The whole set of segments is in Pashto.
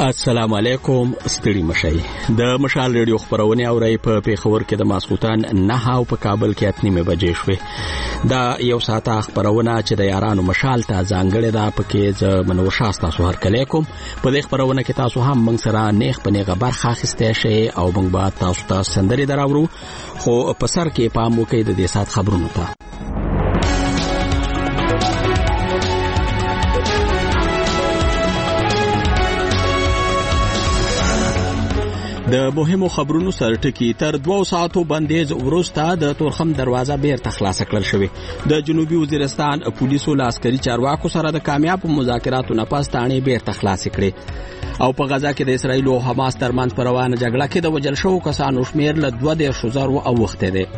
السلام علیکم. ستړي مشي د مشال ریډیو خبرونه اوري په پیښور کې د ماسخوتن 9 او په کابل کې 8 بجې شوې. دا یو ساعت خبرونه چې د یارانو مشال ته ځانګړې ده پکې ز منور شاستا سو هر کله کوم په دې خبرونه کې تاسو هم موږ سره نیخ په نیغه برخه اخیسته شي او موږ به تاسو ته سندري دراوړو خو په سر کې پام وکړئ د دې سات خبرونو ته. د مهمو خبرونو سرټکی تر 2 ساعتو بندیز وروسته د تورخم دروازه بیرته خلاص کړل شوې. د جنوبي وزیرستان پولیسو له عسکري چارواکو سره د کامیاب مذاکراتو نه پس تانې بیرته خلاص کړې او په غزا کې د اسرایل او حماس ترمنځ په روانه جګړه کې د وژل شوو کسانو شمیر له 2,000 اوخته دی.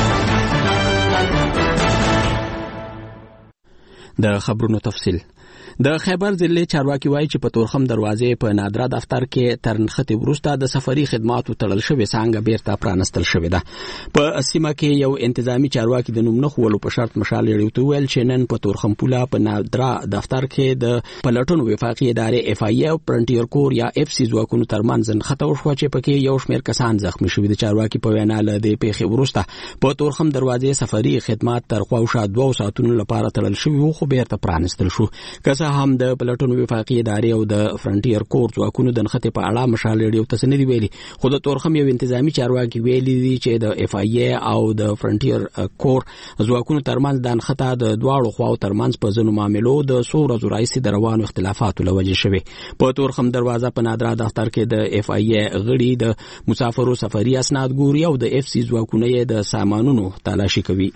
د خبرونو تفصیل. د خیبر ضلع چارواکي وایي چې په تورخم دروازې په نادرا دفتر کې تر نښتې وروسته د سفري خدماتو تړل شوې څنګه بیرته پرانستل شوې ده. په سیمه کې یو انتظامی چارواکي د نوم نه خولو په شرط مشال لري او ویل چې نن په تورخم پوله په نادرا دفتر کې د پلټونو وفاقي ادارې اف ای او فرنټیر کور یا اف سی ځواکونو ترمنځ نښته وشوه چې پکې یو شمېر کسان زخمی شوي. د چارواکي په وینا له دې پیښې وروسته په تورخم دروازې سفري خدمات تر خواوشا 2 ساعتونو لپاره تړل شوي خو بیرته پرانستل شو. هم د پلټونو وفاقي ادارې او د فرنټیر کور ځواکونو د نښتې په اړه مشال ریډیو ته سندري ویلي خو د تورخم یو انتظامی چارواکي ویلي دي چې د اف ای او د فرنټیر کور ځواکونو ترمنځ د نښته د دواړو خواو ترمنځ په ځینو معاملو د څو ورځو راهیسې د روانو اختلافاتو له وجې شوې. په تورخم دروازه په نادرا دفتر کې د اف ای غړي د مسافرو سفري اسناد ګوري او د اف سی ځواکونه یې د سامانونو تلاشي کوي.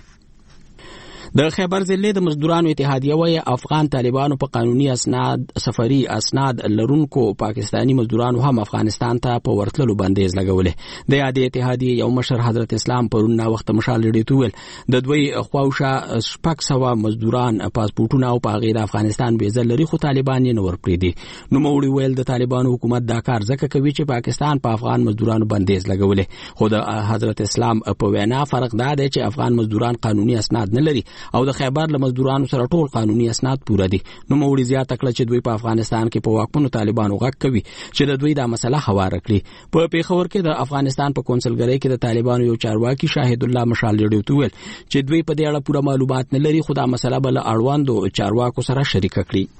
د خیبر ضلع د مزدورانو اتحادیه وایي افغان طالبانو په قانوني اسناد سفري اسناد لرونکو پاکستانی مزدورانو هم افغانستان ته په ورتللو بندیز لګولې. د یادې اتحادیې یو مشر حضرت اسلام پرون نا وخت مشال لري تویل د دوی خواوشا 600 مزدوران پاسپورتونه او په غیر افغانستان ویزه لري خو طالبان یې نور پرې دي. نو موري ویل د طالبانو حکومت دا کار ځکه کوي چې پاکستان په افغان مزدورانو بندیز لګولې خو د حضرت اسلام په وینا فرق دا دی چې افغان مزدوران قانوني اسناد نه لري او د خیبر له مزدورانو سره ټول قانوني اسناد پوره دي. نو موري زیاته کړه چې دوی په افغانستان کې په واکمنو طالبانو غږ کوي چې د دوی دا مسله هواره کړي. په پیښور کې د افغانستان په کونسلګرۍ کې د طالبانو یو چارواکي شاهد الله مشال لري او ویل چې دوی په دې اړه پوره معلومات نه لري خو دا مسله بل اړوندو چارواکو سره شریک کړي.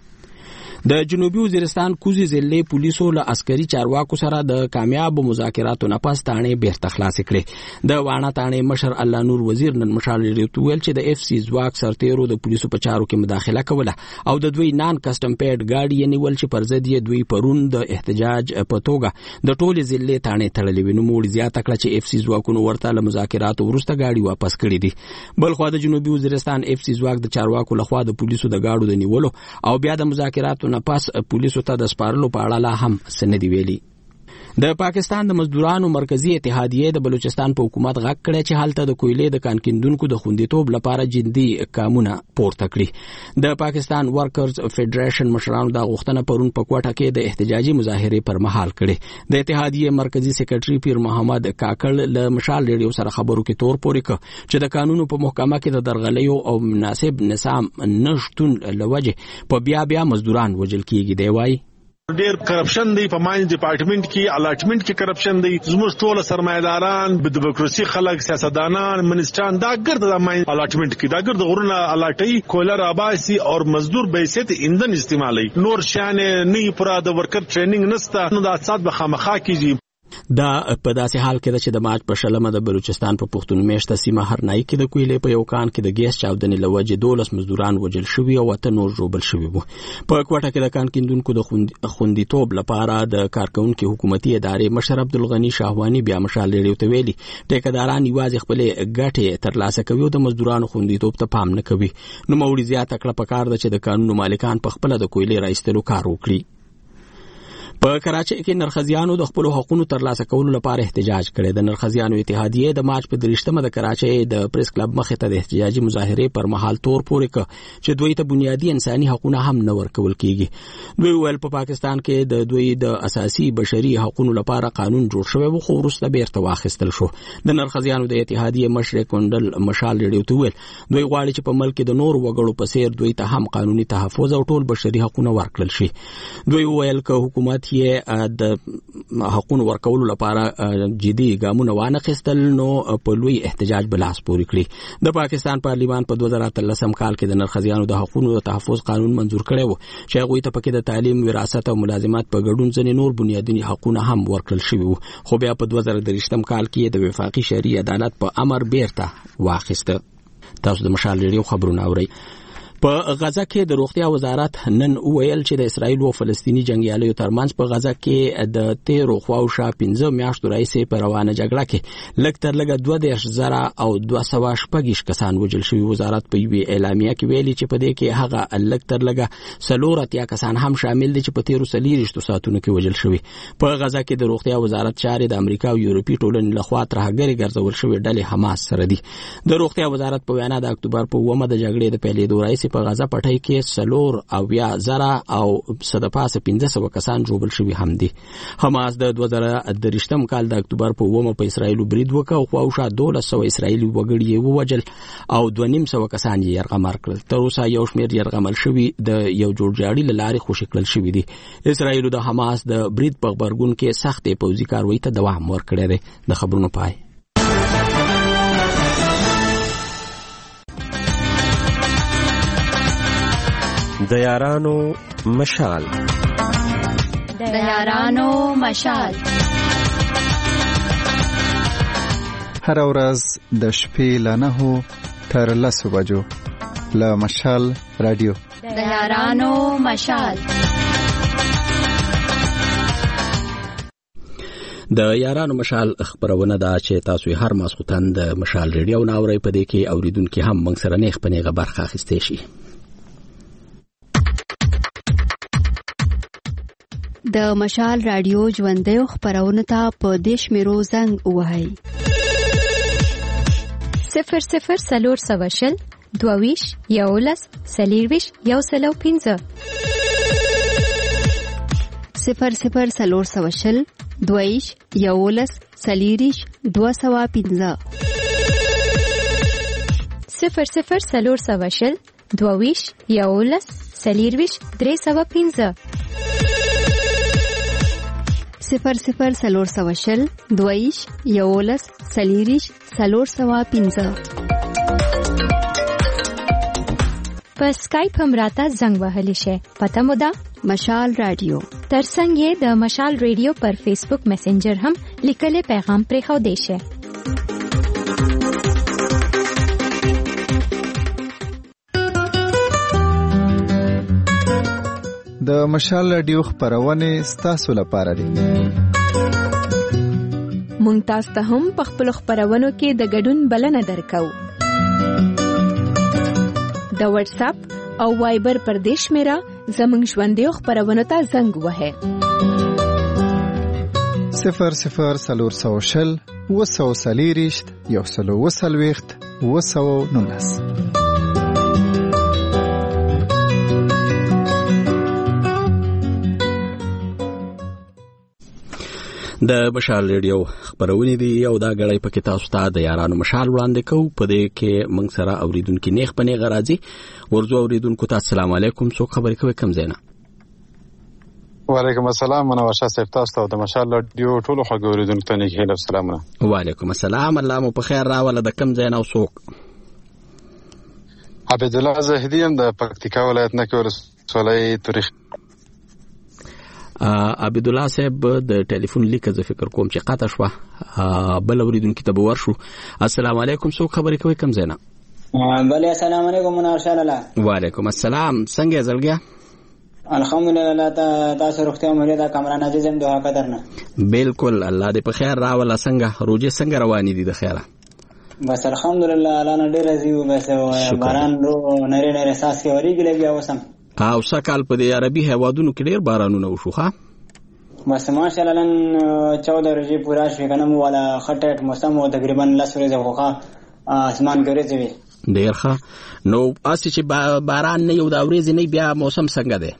د جنوبي وزیرستان کوزي ضلع پولیسو له عسکري چارواکو سره د کامیاب مذاکراتو نه پس تانې بیرته خلاص کړي. د واڼه تانې مشر الله نور وزیر نن مشال لري ویل چې د اف سی ځواک سرتیرو د پولیسو په چارو کې مداخله کوله او د دوی نان کسټم پیډ گاډي یې نیول چې پر ضد یې دوی پرون د احتجاج په توګه د ټولې ضلع تانې تړلې وي. نو موږ زیاته کړه چې اف سی ځواکونو ورته له مذاکراتو وروسته گاډي واپس کړي دي. بل خو د جنوبي وزیرستان اف سی ځواک د چارواکو لخوا د پولیسو د گاډو د نیولو او بیا د مذاکراتو نه پس پولیسو ته د سپارلو په اړه لا هم سندي ویلي. د پاکستان د مزدورانو مرکزی اتحادیه د بلوچستان په حکومت غږ کړی چې حالت د کویلې د کانکیندونکو د خوندیتوب لپاره جدي ګامونه پورته کړي. د پاکستان ورکرز فدریشن مشرانو د غوښتنه پرون په کوټه کې د احتجاجي مظاهره پر مهال کړي. د اتحادیه مرکزی سیکریټري پیر محمد کاکړ له مشال ریډیو سره خبرو کې تور پورې ک چې د قانونو په محکمه کې د درغلیو او مناسب نظام نشټون لوجه په بیا مزدوران وجل کیږي. دی وایي ډیر کرپشن دی په ماین ډپارټمنټ کې الاټمنټ کې کرپشن دی. زموږ ټول سرمایداران د بیوروکراسي خلک سیاستدانان منسټران دا ګرد د ماین الاټمنټ کې دا ګرد غرونه الاټي کولر آباسي او مزدور به حیثیت ایندن استعمالي نور شان نه پورا د ورکر ټریننګ نسته نو د اقتصاد به خامخا کیږي. دا په داسې حال کې چې د مارچ په شلمه د بلوچستان په پښتون میشته سیمه هرنای کې د کویلې په یو کان کې د ګیس چاودنې لوجه 12 مزدوران وژل شوي او 8 نور ژوبل شوي وو. په کوټه کې د کان کیندونکو د خوندیتوب لپاره د کارکونکو حکومتي ادارې مشر عبدالغنی شاهوانی بیا مشال لري او ویلي ټیکداران یوازې خپل ګټې ترلاسه کوي او د مزدورانو خوندیتوب ته پام نه کوي. نو موري زیاته کړه په کار ده چې د قانون مالکان په خپل د کویلې راایستلو کار وکړي. په کراچۍ کې نرخزیانو د خپل حقوقو ترلاسه کولو لپاره احتجاج کړی. د نرخزیانو اتحادیه د مارچ په 3مه د کراچۍ د پریس کلب مخې ته د احتجاجي مظاهره پر مهال تور پورې ک چې دوی ته بنیادی انساني حقوق هم نه ورکول کیږي. دوی ول په پاکستان کې د دوی د اساسي بشري حقوقو لپاره قانون جوړ شوی و خو وروسته بیرته واخیستل شو. د نرخزیانو د اتحادیه مشر کندل مشال ریډیو ته ویل دوی غواړي چې په ملک د نور وګړو په څیر دوی ته هم قانوني تحفظ او ټول بشري حقوق ورکړل شي. دوی ویل ک حکومت کې د حقوقو ورکولو لپاره جدي ګامونه وانخیستل نو په لوی احتجاج بلاس پوري کړی. د پاکستان پارلیمان په 2013 کال کې د نرخزیانو د حقوقو تحفظ قانون منزور کړی و چې هغه ته پکې د تعلیم، وراثت او ملازمت په ګډون ځینې نور بنیادی حقوقونه هم ورکړل شوي وو، خو بیا په 2023 کال کې د وفاقي شرعي عدالت په امر بیرته واخیسته. تاسو د مشال ریډیو خبرونه اورئ. په غزا کې د روغتیا وزارت نن ویل چې د اسرایل او فلسطینی جنگیالیو ترمنځ په غزا کې د 13 خواوشا 15 میاشتو راځي په روانه جګړه کې لږ تر لږه 20,000 او 216 کسان وژل شوي. وزارت په یوه اعلامیه کې ویلي چې په دې کې هغه لږ تر لږه 4 کسان هم شامل دي چې په 13 ساعتونو کې وژل شوي. په غزا کې د روغتیا وزارت چارې د امریکا او یورپي ټولنې لخوا ترهګري ګرځول شوی ډلې حماس سره دي. د روغتیا وزارت په وینا د اکتوبر په 1 د جګړې د پیلېدو راځي په غزا پټای کې 4,000 او 1500 کسان جوړل شوي هم دي. حماس د 2023 کال د اکتوبر په 1 په اسرایل برید وکړ او خواوشا 1200 اسرایلی وګړي ووجل او 2,500 کسان یې یرغمل کړل. تر اوسه یو شمېر یرغمل شوي د یو جوړجاړي لارې خوشی کړل شوي دي. اسرایل د حماس د برید په خبرګون کې سخت پوځي کاروي ته دوام ورکړی دی. د خبرونو پای. د یارانو مشال. د یارانو مشال هر ورځ د شپې له 9 تر 10 بجو له مشال رادیو. د یارانو مشال. د یارانو مشال خبرونه دا چې تاسو هر ماسختن د مشال ریډیو ناوړی په دې کې اوریدونکو هم موږ سره نه خپنه برخه اخیستې شي. د مشال رادیو ژوندۍ خبرونه ته په دیش میرو زنګ وهاي 00 سلور سواشل دوویش یولس سلیرویش یو سلو 15 00 سلور سواشل دوویش یولس سلیریش 215 00 سلور سواشل دوویش یولس سلیرویش 315 00 سلور سواشل دویش یولس سلیریش سلور سوا 15 په سکایپ هم راته زنګ وهلی شي. پته مو ده مشال رادیو. ترڅنګ یې د مشال رادیو پر فیسبوک میسنجر هم لیکل پیغام پرې خو دی شي. د مشال رادیو خبرونه ستاسو لپاره دي. مونږ تاسو ته هم په خپل خبرونو کې د ګډون بلنه درکو. د واتس اپ او وایبر پر دیش میرا زمنګ ژوندۍ خبرونه ته زنګ وهه 00 سلور سوشل وسو سلیریشت یو سلو وسلويخت وسو نونس. د مشال ریډیو خبرونه دي او دا غړی په کې تاسو ته د یارانو مشال وړاندې کوو. په دې کې موږ سره اوریدونکو نیخ پنه غراځي ورزو اوریدونکو ته السلام علیکم. څوک خبرې کوي کم زینا؟ وعلیکم السلام. منور شاه تاسو ته د مشال رادیو ټولو خبرو اوریدونکو ته نیک هیله سلام. وعلیکم السلام. الله مو په خیر راوله. د کم زینا او څوک؟ عبد الله زهدی هم د پکتیکا ولایت نه کې ولسوالۍ تاریخ. عبد الله صاحب د ټلیفون لیک ز فکر کوم چې قطع شو بل اوریدونکو ته ورشو. السلام علیکم. څوک خبرې کوي کم زینا؟ بله السلام علیکم منور شاه الله. وعلیکم السلام. څنګه زلګیا؟ الحمدلله. تاسو روغتیا مې دا کامران عزیزم دعا قدرنه. بالکل الله دې په خیر راوله. څنګه روزه څنګه روانې دي د خیره؟ بس الحمدلله الله نه ډیر راضي و. بس باران رو نری احساس کې وریږي لګیا وسم. او سکال په د عربي هوادونو کې ډیر بارانونه وشو. ها بس ماشاءالله نن 14 ورځې پورا شوې کنه مو والا خټه موسم او تقریبا 10 ورځې خوخه اسمان ګرځي ډیر ښه. نو اسی چې باران نه یو دا ورځې نه بیا موسم څنګه دی؟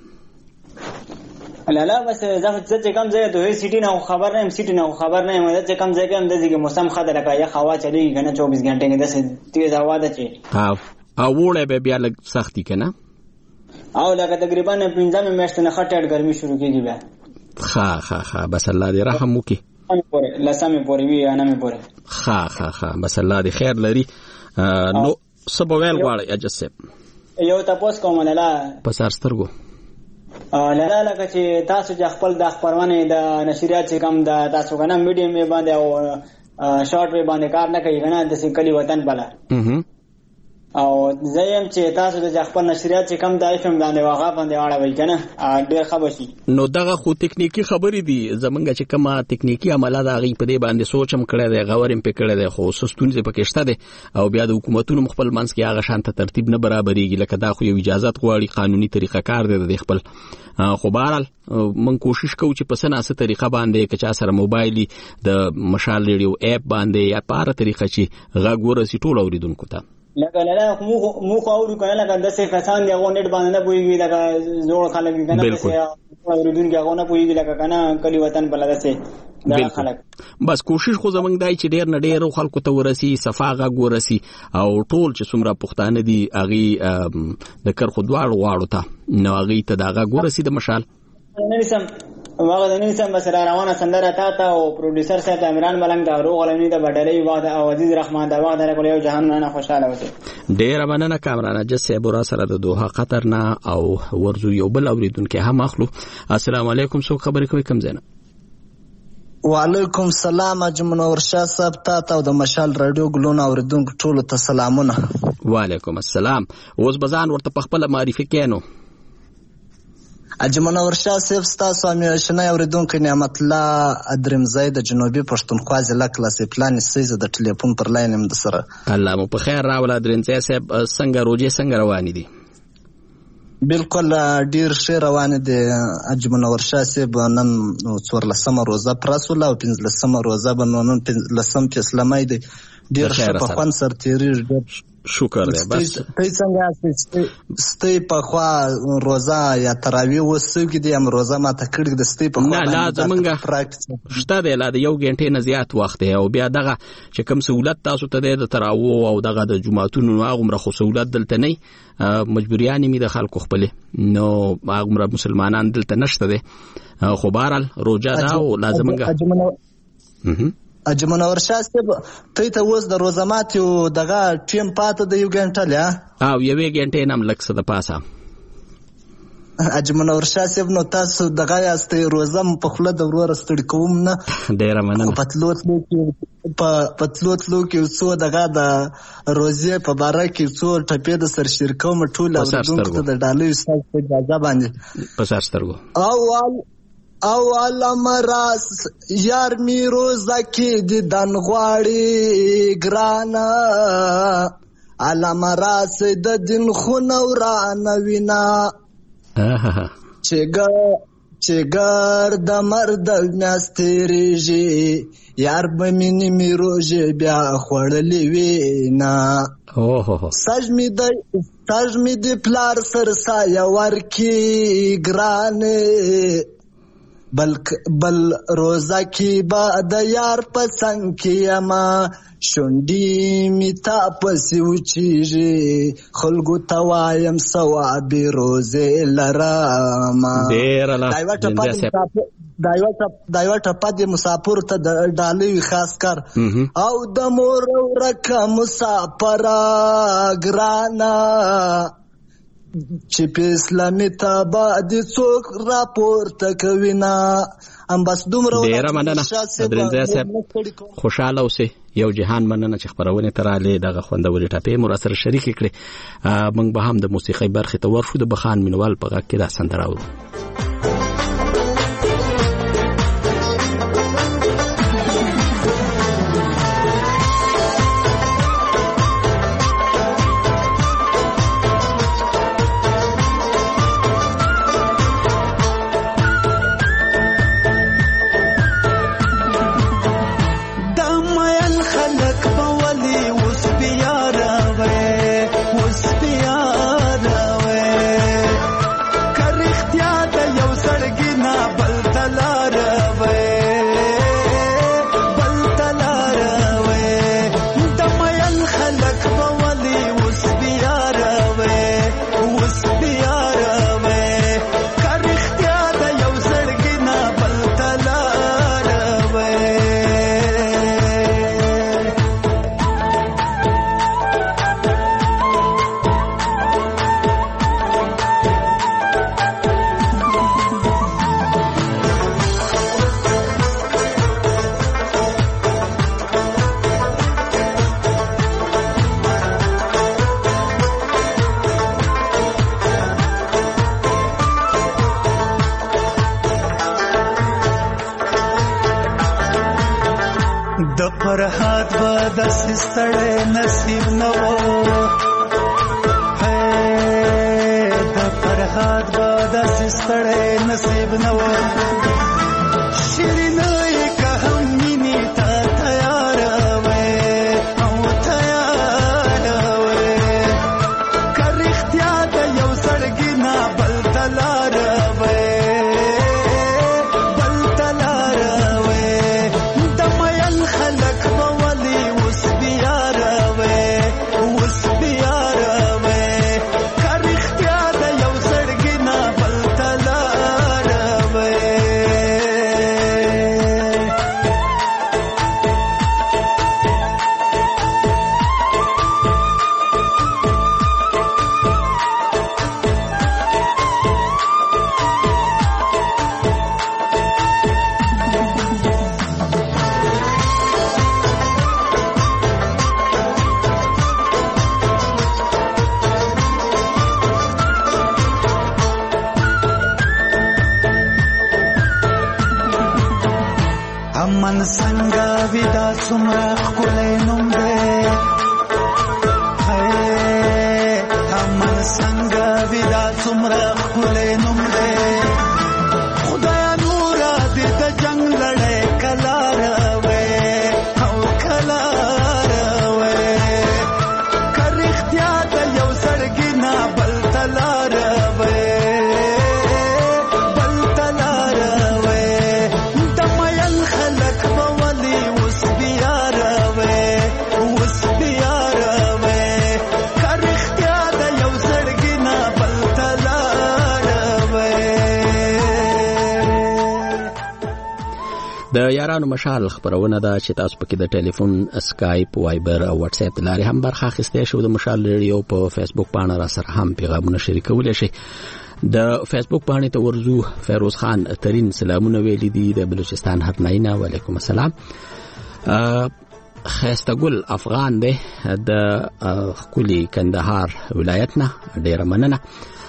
لا بس زه کم ځای ته سیټي نه خبر نه سیټي نه خبر نه مې ځکه کم ځای کې هم د دې موسم خاطر لکه یا هوا چلیږي کنه 24 غنټه کې د تیز هوا ده چې او وړه به بیا لږ سختي کنه او لکه تقریبا 15 میاشتې نه خټه ګرمي شروع کیږي بیا. ها بس الله دې رحم وکړي. لسمه پورې وی انا مې پورې. ها بس الله دې خیر لري. نو سبویل غواړي اجسه یو تاسو کوم لاله پسار سترګو لاله لکه چې تاسو د خپل د خبرونه د نشریات کم د تاسو کنه میډیم باندې او شارټ وی باندې کار نه کوي کنه د سکلی وطن بلا او زیم چې تاسو د خپل نشریات کم د اف ام باندې واغه باندې اړه وای کنه ډیر خبر شي. نو دغه خو تکنیکی خبرې دي زمونږ چې کومه تکنیکی عمله دا غي په دې باندې سوچم کړی دی غورم په کړی دی خو سستونځ پکې شته دي او بیا د حکومتونو مخبل منځ کې هغه شانته ترتیب نه برابرېږي لکه دا خو یو اجازه غواړي قانوني طریقه کار دی د خپل خو بهرحال من کوشش کوو چې په سناسه طریقه باندې که چا سره موبایل د مشال ریډیو اپ باندې یا په اړه طریقه چې غږ ورسي ټول اوریدونکو ته لکه لاله مو خو اورو کنه لکه د څه کسان دی غو نت باندې نه پويږي لکه زوړ خلک کنه څه اوریدونکو هغه نه پويږي لکه کنه کلی وطن بلدا څه دا خلک بس کوشش خو زمنګ دای چې ډیر نه ډیر خلکو ته ورسي صفاغه ګورسي او ټول چې څومره پښتانه دي اغي د کر خو دواړو ته نو اغي ته داغه ګورسي د مشال واغه د نن سم بس روانه سندره تا او پروډوسر صاحب عمران ملنګ دا روغ لنی د بډلې واده او عزیز رحمان دا واده کول یو جهان نه خوشاله وته. ډیر مننه کامران جسه بورا سره د دوه قطر نه او ورزو یو بل اوریدونکو هم اخلو. السلام علیکم څوک خبرې کوي کم زنه؟ وعلیکم السلام اجمنور شاه صاحب ته او د مشال رادیو ګلون اوریدونکو ټول ته سلامونه. وعلیکم السلام. اوس بزان ورته خپل معرفي کینو. اجمنور شاه صاحب تاسو امي شنه اوریدونکو نعمت الله ادرمزای د جنوبي پښتونخوا ضلع کلاسې پلان سیزه د ټلیفون پر لاین هم د سره. الله مو په خیر راول ادرمزای صاحب څنګه روزي څنګه روان دي؟ بالکل ډیر ښه روان دي اجمنور شاه صاحب. نن 14 روزه پرسول او 15 روزه بنون 15 اسلامي دي ډیر ښه په خوان سر تیریږي. شکر دی. بس ته څنګه ستې په خوا روزه یا تراویح وسوګي دي هم روزه ما ته کړی د ستې په خوا نه لا زمونږ شته دی لا د یو غنټې نه زیات وخت دی او بیا دغه چې کوم سہولت تاسو ته د تراویح او دغه د جمعهتونو هغه مر خو سہولت دلته نه مجبوریان می د خلکو خپل نو هغه مر مسلمانان دلته نشته دي خو بهرال روزه دا او لازمنګه اجمنور شاه صاحب ته اوس د روزمات یو دغه ټیم پاته د یو غنټه لا او یو غنټه نام لکس د پاسه اجمنور شاه صاحب نو تاسو دغه یاستې روزم په خله د ورور ستړي کوم نه ډیر مننه. پتلوتلو کې څو دغه د روزي په باره کې څو ټپې د سر شرکوم ټول اوریدونکو ته د ډالۍ ساز په اجازه باندې په سر سترګو اول امراس یار می روزه کې د دن غواړي ګرانا علم راس د دین خنوران وینا چګر د مرد میاستریږي یار به مینی می روزه بیا خړلې وینا سج می د پلار سر سایه ورکی ګرانه بل روزه کی با د یار پسنګ کی اما شونډی می تا پسی وچیږي خلګو توایم ثواب روزه لرما ډیر لا دایو ټپه د مسافر ته د ډالۍ خاص کار او د مور ورکه مسافر ګرانا چې په اسلامي تابع د څوک راپورته کوي نه ام بس دومره ډیر مننه درنځه صاحب خوشاله اوسئ یو جهان مننه چې خبرونه تراله دغه خوندوري ټاپې مور سره شریک کړي موږ به هم د موسیقي برخه ته ورشو د بخان مینوال په غږ کې دا سندراو کرختیا د سستړې نصیب نو د فرهاد با د سستړې نصیب نو شیرینې که هم مینې ته تیار وې او تیار وې که رښتیا د یو زړګي نه بل ته لار وې بل ته لار وې د مین خلک به ولې اوس بیا راوې اوس بیا راوې که رښتیا د یو زړګي نه بل ته لار وې امن څنګه ودا څومره ښکلی نوم دی امن څنګه ودا څومره ښکلی نوم دی خدایا نوره دې د جنګ لړۍ کله راوې او کله راوې که رښتیا د یو زړګي نه بل ته لار وې بل ته لار وې د مین خلک به ولې اوس بیا راوې اوس بیا راوې که رښتیا د یو زړګي نه بل ته لار وې د یارانو مشال خبرونه ده چې تاسو پکې د ټلیفون اسکایپ وایبر او واتس اپ لارې هم برخه اخیستئ شو د مشال ریډیو په فیسبوک باندې را سره هم پیغامونه شریکولی شئ د فیسبوک باندې ته ورزو فیروز خان ترین سلامونه ویلي دي د بلوچستان هرناینا وعلیکم السلام خیسته ګل افغان دی د خولي کندهار ولایت نه ډیره مننه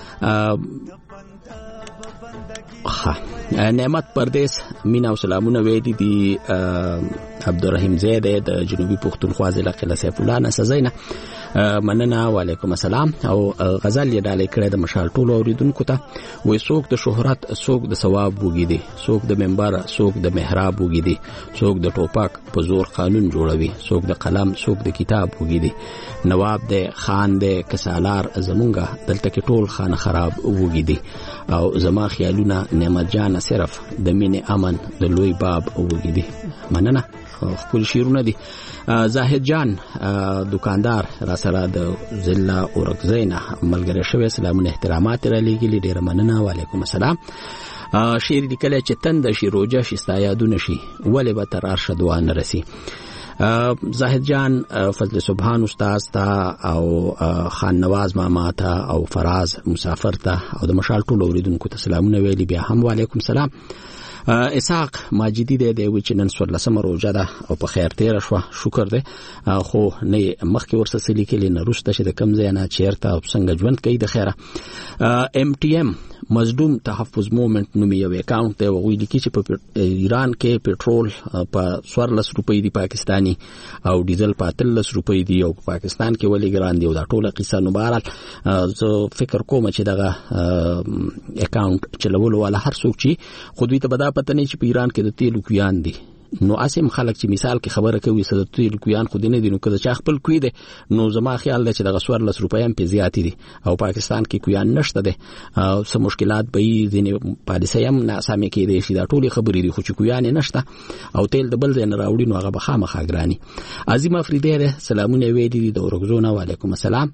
نعمت پردیس مینا او سلامونه ویلي دي عبدالرحیم زید د جنوبي پښتونخوا ضلع قلعه سیف الله نسزینا مننه وعلیکم السلام او غزل یې ډالۍ کړی د مشال ټولو اوریدونکو ته وې څوک د شهرت څوک د ثواب وږي دي څوک د منبر څوک د محراب وږي دي څوک د ټوپک په زور قانون جوړوي څوک د قلم څوک د کتاب وږي دي نواب دی خان دی کسالار زمونږه دلته کې ټول خانه خراب وږي دي او زما خیالونه نعمت جان صرف د مینې امن د لوی باب وږي دي مننه خپل شیرونه دي زاهد جان دکاندار را سره د ضلع اورګزینا ملګری شوی سلامونه احترامات را لېږلي ډیره مننه وعلیکم السلام شعر لیکلی چې تنده شي روجه شي ستا یادونه شي ولې به تر عرشه دعا نه رسي زاهد جان فضل سبحان استاد تا او خان نواز ماما تا او فراز مسافر تا او د مشال ټول اوریدونکو ته سلامونه ویلي بیا هم وعلیکم السلام اسحاق ماجدی دی چې نن 14 روزه ده او په خیر تیر شو شکر دی خو نه مخکې ورسره لیکلی نه روسته چې د کم ځای نه چیرته او څنګه ژوند کوي د خیره ام ټي ام مظلوم تحفظ موومنت نومي یو اکاونټ دی او لیکي چې په ایران کې پټرول په 14 روپۍ دی پاکستانی او ډیزل په 13 روپۍ دی او په پاکستان کې ولې ګران دی او دا ټوله قصه نو بهرحال زه فکر کوم چې دغه اکاونټ چلولو والا هر څوک چې خو دوی ته بدا پته نه چې په ایران کې د تیلو کویان دي نو اسیم خلک چې مثال کې خبره کوي چې د تیلو کویان خو دینه دي نو کله چې خپل کوي دي نو زما خیال دی چې دغه 14 روپۍ هم په زیاتی دي او پاکستان کې کویان نشته دي او سم مشکلات به یې ځینې پالیسي هم ناسمه کې دي چې دا ټولي خبرې دي خو چې کویان نشته او تیل د بل ځای نه راوړي نو هغه به خامخا ګراني عظیم افریدی سلامونه ویلي دي د اورګزونه وعلیکم السلام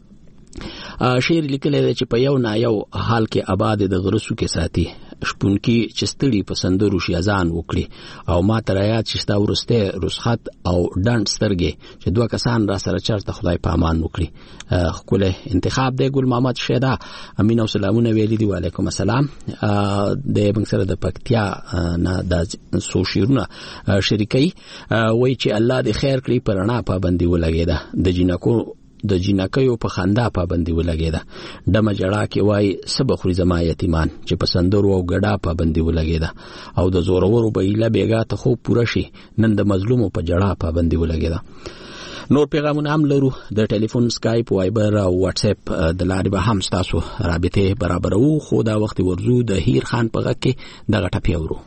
شعر لیکلی دی چې په یو نه یو حال کې آباد د غرسو کې ساتي شپونکي چې ستړي په سندرو شي اذان وکړي او ما تر یاد چې ستا ورسته رسخت او ډنډ سترګې چې دوه کسان را سره چرته خدای په امان وکړي خپل انتخاب دی ګل محمد شیدا امین او سلامونه ویلي دي وعلیکم السلام د بنګ سره د پکتیا نه د سوشیرونه شریکي وای چې الله دې خیر کړي پرانا پابندي ولګیدا د جنکیو په خندا پابندي ولګیدا دمه جړه کې وای سبخوري زما یتیمان چې په سندرو او ګډا پابندي ولګیدا او د زورورو بیله بیګا ته خو پوره شي نن د مظلومو په جړه پابندي ولګیدا نور پیغامونه هم لرو د ټلیفون سکایپ وایبر او واتس اپ د لارې به هم تاسو رابطه برابرو خو دا وخت ورزو د هیر خان په غږ کې دغه ټپی اورو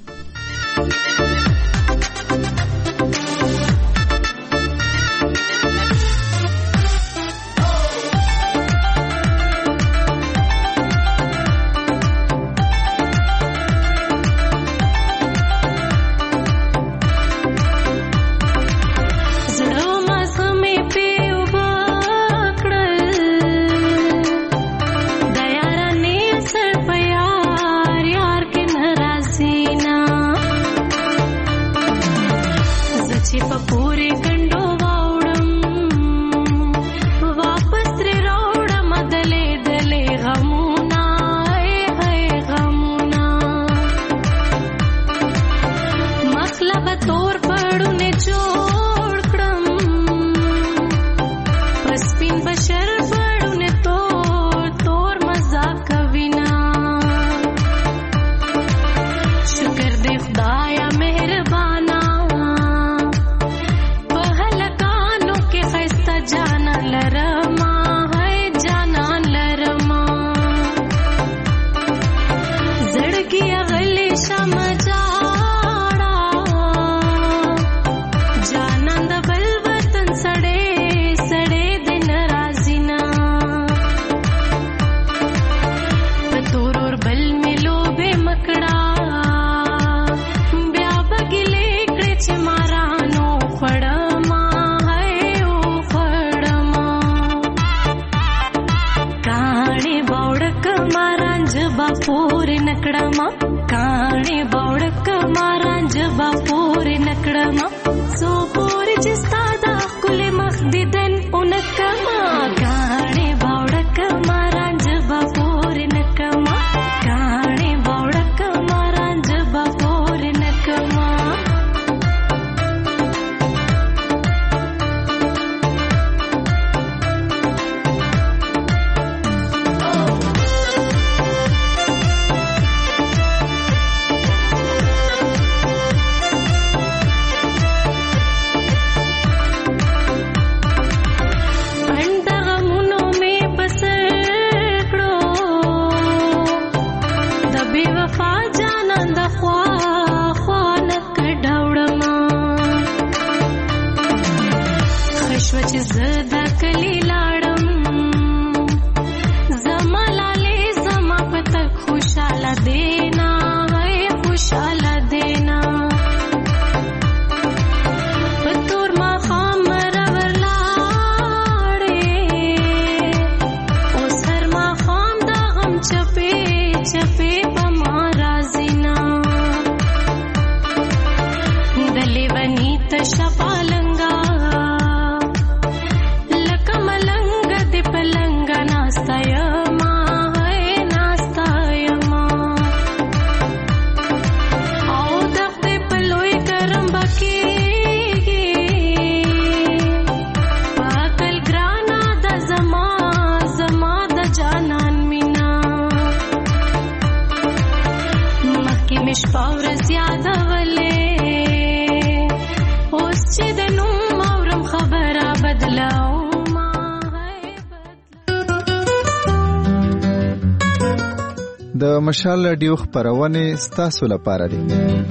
د مشال رادیو خبرونه ستاسو لپاره دي.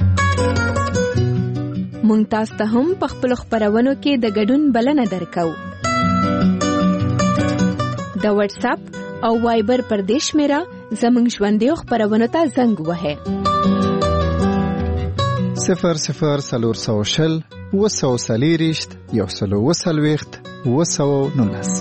مونږ تاسو ته هم په خپل خبرونو کې د ګډون بلنه درکو. د واتس اپ او وایبر پردیش میرا زمنګ ژوندې خبرونه ته زنګ وهه 00 وسوسلیریشت یو سلو وسلويخت وسو نونس.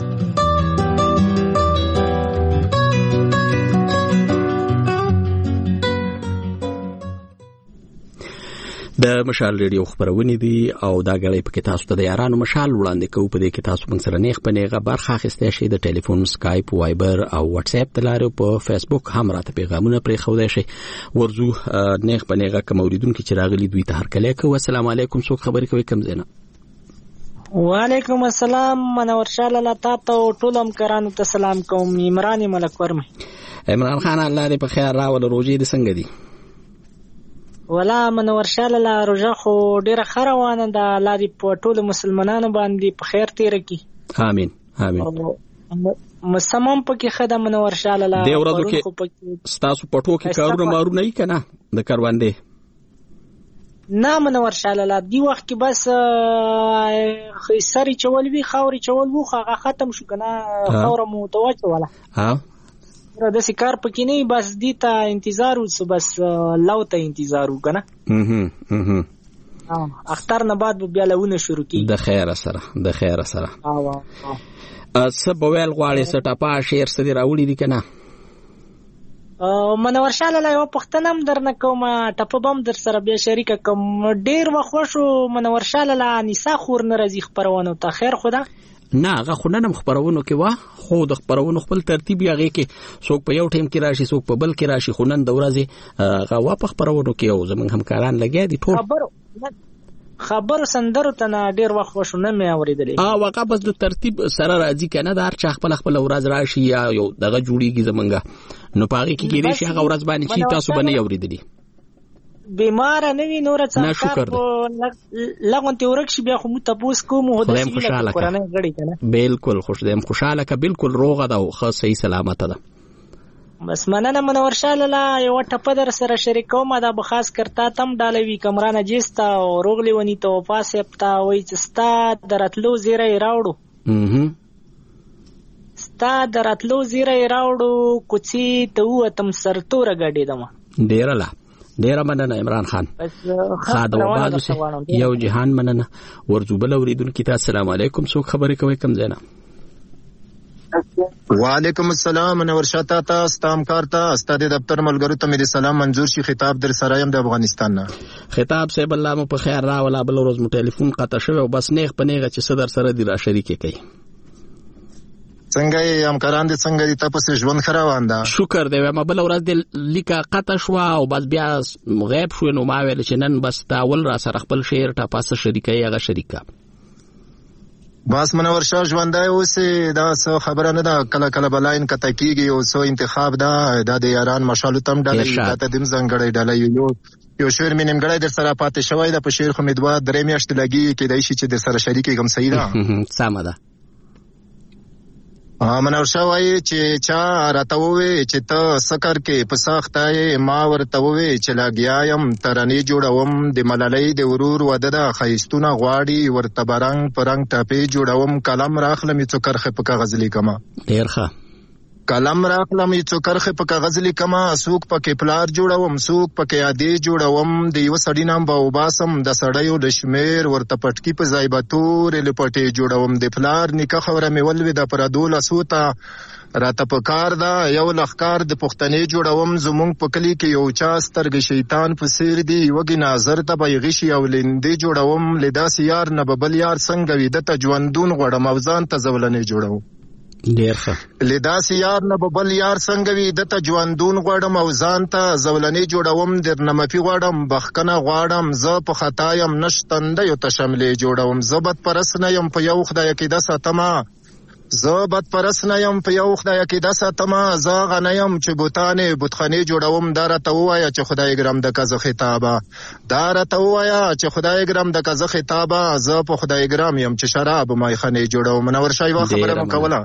د مشال ریډیو خبرونه دي او دا غړي په کې تاسو ته د یارانو مشال وړاندې کوو په دې کې تاسو موږ سره نیغ په نیغه برخه اخیستئ شئ د ټلیفون سکایپ وایبر او واتس اپ د لارې په فیسبوک هم راته پیغامونه پرې خو شئ ورزو نیغ په نیغه کوم اوریدونکو چې راغلي دوی ته هرکلی کوي. السلام علیکم څوک خبرې کوي کوم زینا؟ وعلیکم السلام منور شاه الله تاسو ټول همکارانو ته سلام کوم. عمران ملک ورمه. عمران خان الله دې په خیر راول روزي دې څنګه دي؟ ولا منور شاله روژه خو ډیره ښه روانه ده. الله دې په ټولو مسلمانانو باندې په خیر تیره کړي. امین امین. مسمم پکې ښه ده منور شاله. دې ورځو کې ستاسو پټو کې کارونه مارونه یې که نه د کروندې؟ نه منور شاله دی وخت کې بس سری چول وی خاوري چول وو هغه ختم شو کنه. خاور مو توچوله د سکار پکې نه بس دی ته انتظار وسو بس لو ته انتظار وکنه. اختر نه بعد بیا لونه شروع کی د خیر سره د خیر سره. سب ویل غواړي سټاپا شیر سدي راوړي دي کنه؟ منور شاله یو پښتنم درنه کوم ټپ بم در سره بیا شریک کوم. ډیر وخوشو منور شاله نساء خور نه رزي خبرونه ته خیر خدا نه هغه خو نن خبرونه کې وا خو د خبرونو خپل ترتیب یغه کې څوک په یو ټیم کې راشي څوک په بل کې راشي. خو نن د ورځې هغه وا په خبرونو کې یو زمونږ همکاران لګیا دي ټول خبرو سندرو ته ډیر وخت وشونه مې اوریدلې. واقع بس د ترتیب سره راځي کنه دار چې خپل ورځ راشي یا یو دغه جوړیږي زمونږ نو پاره کې کېږي چې هغه ورځ باندې چې تاسو باندې اوریدلې بیمار نه وی نور څه لغون ته ورکشي بیا خو مو تاسو کوم هو د سیمه قرانه غړي کنه. بالکل خوشاله کا بالکل روغه ده او خاص صحیح سلامت ده. بس مننه منور شاله یو ټپ در سره شریکوم دا به خاص کرتا تم ډالوي کمرانه جستا او روغلی ونی ته پاسه پتا وای چې ستا درتلو زیره راوړو ستا درتلو زیره راوړو کوڅې ته وتم سرتور غډې دم. ډیره مننه عمران خان. خاده وبادو سي یو جهان مننه ورزوبل اوریدونکو ته السلام علیکم. څوک خبرې کوي کم زینا؟ وعلیکم السلام. منور شاته تا استام کارتا استاد دفتر ملګرو ته مې سلام منظور شي. خطاب در سره يم د افغانستان نه. خطاب صاحب الله مو په خیر را ولا بل ورځ مو ټلیفون قطع شوی او بس نیغ په نیغه چې صدر سره دی را شریک کړي. څنګه یې همکاران دي څنګه دي تاسو ژوند خروان ده؟ شکر دی. ما بل ورځ د لیکه قطع شو او بس بیا غیب شو نو ما ویل چې نن بس تاول را سره خپل شعر ټاپاسه شریکه هغه شریکه باس منور شاه ژوندای اوسې دا څه خبره نه ده. کله کله بلاین کته کیږي او سو انتخاب ده د یاران مشالو تم ډالې ته دم زنګړې ډالې یو شعر مې نیمګړی در سره پاتې شوی ده. په شعر خو مې دوه درې میاشتې لګي کې دای شي چې در سره شریکې کوم صحیح ده سمه ده. منور شاه وایي چې چا راته ووې چې ته سکر کې په ساختای ما ورته ووې چې لاګیایم ترانې جوړوم د ملالۍ د ورور واده ده ښایستونه غواړي ورته برنګ پرنګ ټاپې جوړوم قلم راخلم څو کرخه په کاغذ لیکما. ډیر ښه قلم راخلم څو کرخه په کاغذ لیکما. څوک پکې پلار جوړوم څوک پکې عادي جوړوم د یو سړی نام به وباسم د سړیو د شمیر ورته پټکی په ځایبتور لپټې جوړوم. د پلار نکاح خبره مې ولوي د پردول سوتا راته په کار دا یو لخکار د پښتنې جوړوم. زمونږ په کلی کې یو چا سترګ شیطان په سیر دی وګي نظر ته به غشي او لندې جوړوم. لداس یار نه ببل یار څنګه وي د ته ژوندون غړم اوزان ته زولنې جوړوم. ډیر ښه لداس یار نه ببل یار څنګه وي د ته ژوندون غړم اوزان ته زولنې جوړوم. درنه مفي غړم بخکنه غواړم زه په خطایم نشتند یو تشملې جوړوم. زبد پرس نه يم په یو خدای کې د ساتما زبد پرس نه يم په یو خدای کې د ساتما. زه غنیم چې بوتانه بوتخانه جوړوم. دارته وایا چې خدای ګرام د کزه خطابه دارته وایا چې خدای ګرام د کزه خطابه. زه په خدای ګرام يم چې شراب مای خانه جوړوم. منور شای وا خبره کوله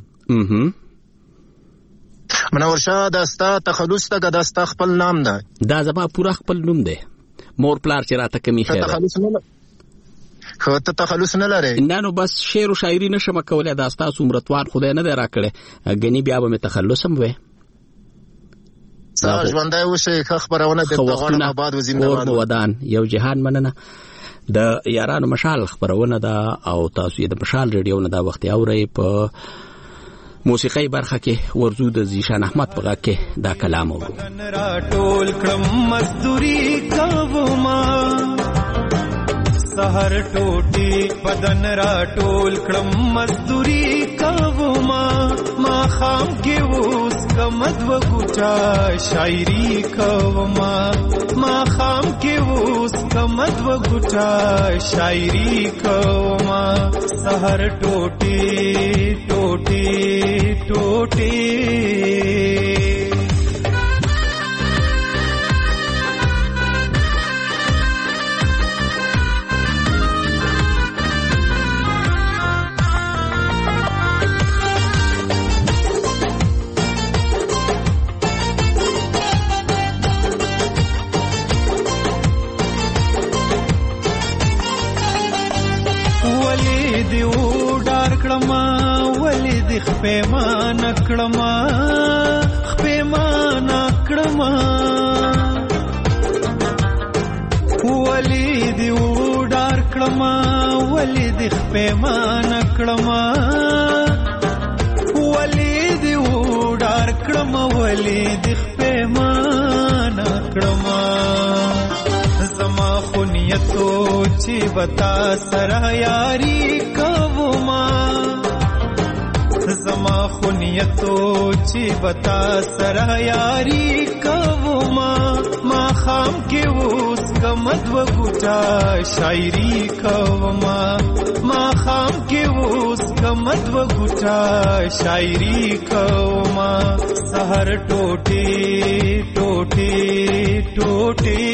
منور شاه داستا تخلص ته داستا خپل نام ده. دا زما پورا خپل نوم ده. مور پلار چې راته کمی خیر خو ته تخلص نه لري. نه نو بس شعر او شاعري نشم کولای. داستا څومرتوان خدای نه دی راکړي غني بیا به تخلصم وې. زه ژوندای اوسه خبرونه د غوړم آباد وزیندوان ودان یو جهان مننه. د یارانو مشال خبرونه ده او تاسو د مشال ریډیو نه دا وخت اورئ. په موسیقي برخه کې ورزو د زیشان احمد په غږ کې دا کلام اورو. ټول کړم مزدوري کوما سحر ټوټي بدن را ټول کړم مزدوري کوما ما خام کې اوس کمد وګټا شاعري کوما ما خام کې اوس کمد وګټا شاعري کوما سحر ټوټي ټوټي ټوټي دی وډار کړم ولې د خپېمان کړم خپېمان کړم ولې دی وډار کړم ولې د خپېمان کړم ولې دی وډار کړم ولې د خپېمان کړم زما خونیتو چې بتا سره یاري کوما زما خونیتو چې بتا سره یاري کوما ما خام کې اوس کمد وګټا شاعري کوما ما خام کې اوس کمد وګټا شاعري کوما سحر ټوټي ټوټي ټوټي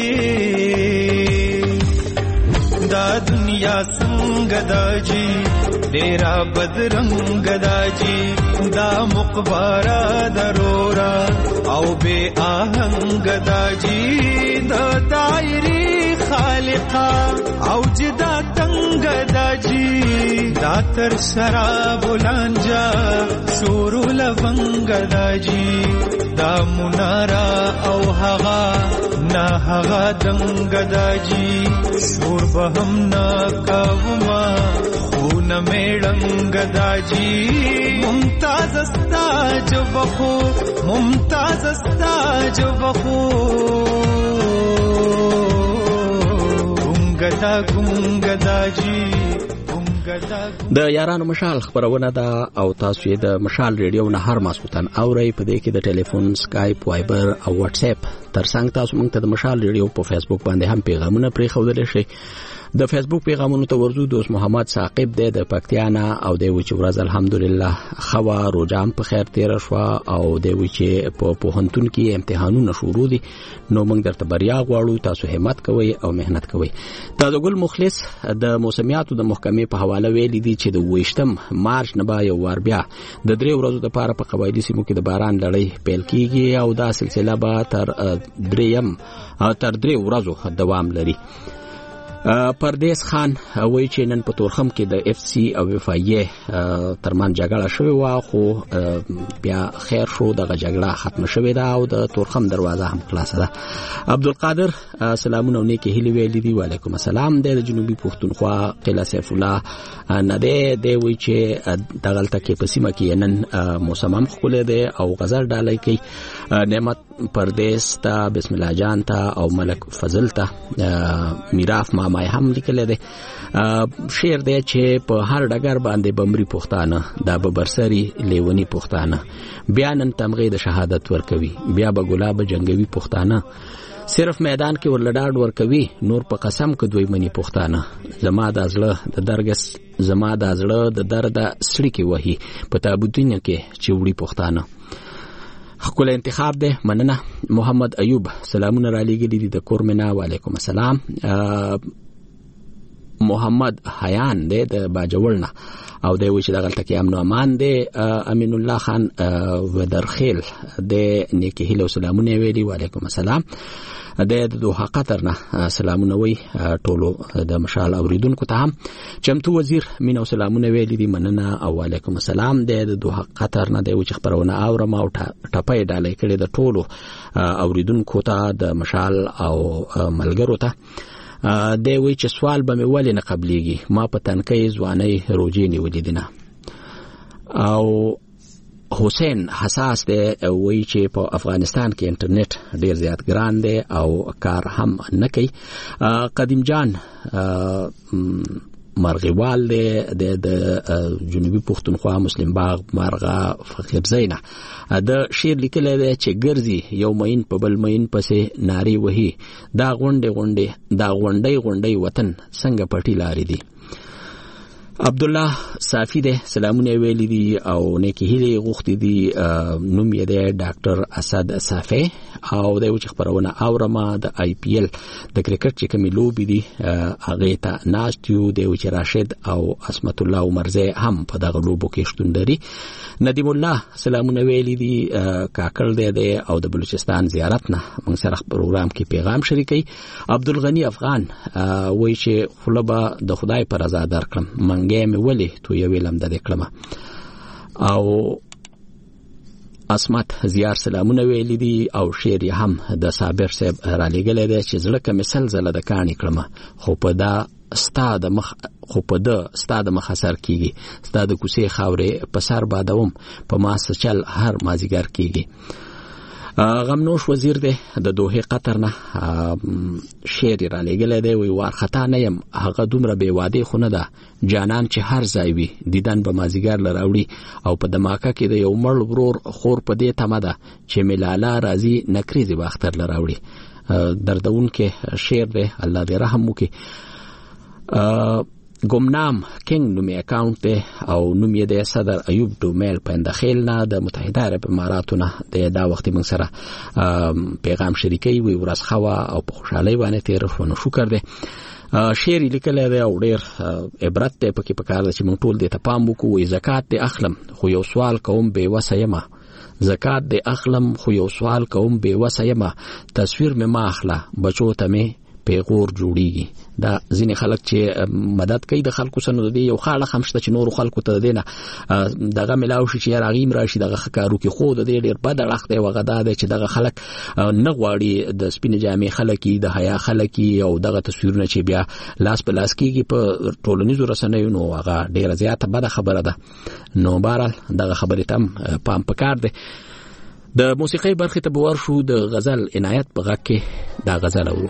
دا دنیا څنګه دا جی ډېرا بدرنګ دا جی دا مقبره درورا او بے آهنګ دا جی دا دایری خالقا او جدا تنگ دا جی دا تر شراب لانجا شورو لونګ دا جی دا منارا او هغا نا هغا دنگ دا جی شور بهم نا کوما خون میړنګ دا جی ممتاز استا جو بخو ممتاز استا جو بخو ګنګدا ګنګدا جی د یارانو مشال خبرونه ده او تاسو یې د مشال ریډیو نه هر ماسوتن اورئ په دې کې د ټلیفون سکایپ وایبر او واتس اپ ترڅنګ تاسو موږ ته د مشال ریډیو په فیسبوک باندې هم پیغامونه پرې خوذلی شئ د فیسبوک پیغامونو ته ورزو دوست محمد ثاقب د پکتیانا او د وچ ورځ الحمدلله خوا روجام په خیر تیر شو او د وچ په پوهنتون کې امتحانونه شروع دي نو موږ درته بریا غواړو تاسو همت کوئ او مهنت کوئ تاسو ګل مخلص د موسمیاتو د محکمې په حواله ویلي دي چې د 28 مارچ نه به یو ور بیا د 3 ورځو لپاره په قبایلی سیمو کې د باران لړۍ پیل کیږي او دا سلسله به تر 3 ورځو دوام لري پردیس خان وایي چې نن په تورخم کې د اف سی او اف ای ترمن جګړه شوې و خو بیا خیر شو دغه جګړه ختم شوې ده او د تورخم دروازه هم خلاصه ده عبدالقادر سلامونه او نیکی هیلې ویلې دي وعلیکم السلام د جنوبي پښتونخوا قلعه سیف الله نه دی وایي چې دغلته کې په سیمه کې نن موسم هم ښکلی دی او غزل ډالۍ کوي نعمت پردیس ته بسم الله جان ته او ملک فضل ته میراف ما هم لیکل دي شعر دی چې په هر ډګر باندې بمري پښتانه دا به برسري لیونی پښتانه بیا نن تمغه د شهادت ورکوي بیا به ګلاب جنگوي پښتانه صرف میدان کې ورلډاډ ورکوي نور په قسم کې دوی منی پښتانه زما د زړه د درګس زما د زړه د درد سړی کې وਹੀ په تابوتینه کې چې وړي پښتانه خپل انتخاب ده مننه محمد ایوب سلامونه را لېږلي دي د کورمنا وعلیکم السلام محمد حیان ده د باجوړنا او د وچ دغلته کې امن امان ده امین الله خان ودرخیل د نیکی هیلو سلامونه ویلي وعلیکم السلام د دوه قطر نه سلامونه وی ټولو د مشال اوریدونکو ته هم چمتو وزیر مینو سلامونه ویلي دي مننه او وعلیکم السلام د دوه قطر نه د وچ خبرونه اورم او ټپای ډالۍ کړي د ټولو اوریدونکو ته د مشال او ملګرو ته د وی چې سوال به مې ولې نه قبليږي ما په تنکي ځواني روجي نیولې دینه او حسین حساس دی وی چې په افغانستان کې انټرنیټ ډیر زیات ګران دی او کار هم نه کوي قدیم جان مرغوال دی د جنوبي پښتونخوا مسلم باغ مرغه فقیر زینه د شعر لیکل دی چې ګرځي یو مین په بل مین پسې ناری وهي دا غونډي وطن څنګه پټی لاري دي عبد الله صافی ده سلامونه ویلي دي او نیکی هیله غوښتي دي نوم یې دی ډاکټر اسد صافی او د یو خبرونه اورما د آی پی ایل د کرکټ چې کومې لوبي دي هغه ته ناشتیو د یو راشد او اسمت الله عمرزه هم په دغه لوبو کې شتون لري ندیم الله سلامونه ویلي دي کاکل دی او د بلوچستان زیارت نه موږ سره پروګرام کې پیغام شریکي عبدالغنی افغان وایي چې خلبا د خدای پر رضا درکړم منګ لنګې مې ولې تو یو ویلم د کلمه او اسمت زیار سلامونه ویلي دي او شعر هم د صابر صاحب را لګلې ده چې زړه کې مثال د کاني کلمه خو په دا ستاد مخ اثر کیږي ستاد کوسي خاورې په سر بادوم په ما سچل هر مازیګر کیږي. غمنوش وزیر دی د دوه قطر نه شعر را لګلې دی وی وارخطا نه يم هغه دومره بے واده خونه ده جانان چې هر ځای وي دیدن به مازیګر لراوړي او په دماکه کې د یو مړ ورور خور په دې تمه ده چې ملاله راضي نکریزي باختر لراوړي. دردون کې شعر دی الله دې رحم وکړي. ګمنام کینګ نومي اکاونټ دی او نوم یې د صدر ایوب ډومیل پندخیل نه د متحده عرب اماراتو نه دا وخت موږ سره پیغام شریکي وي ورځ خوا او په خوشحالي باندې تیر شو. نو شکر دی. شعر لیکل دی او ډیر عبرت ته پکې پکار چې موږ ټول دې ته پام وکړو. زکات دې اخلم خو یو سوال کوم بے وسه یمه زکات دې اخلم خو یو سوال کوم بے وسه یمه تصویر مې ما اخلا بچو ته مې پیغور جوړیږي. دا ځینې خلک چې مدد کوي د خلکو سره نو دی یو خاله خمشته چې نور خلکو ته دینه دغه ملاو شي چې راغیم راشي دغه خکارو کې خو د دې ډیر بد اړخ دی وغدا دی چې دغه خلک نه غواړي د سپینې جامې خلک د حیا خلک او دغه تصویرونه چې بیا لاس په لاس کېږي په ټولنیزو رسنیو نو هغه ډیره زیاته بده خبره ده. نو بهرحال دغه خبرې تم پام پکار دی. د موسیقي برخه ته بور شو د غزل عنایت په غږ کې دا غزل اورو.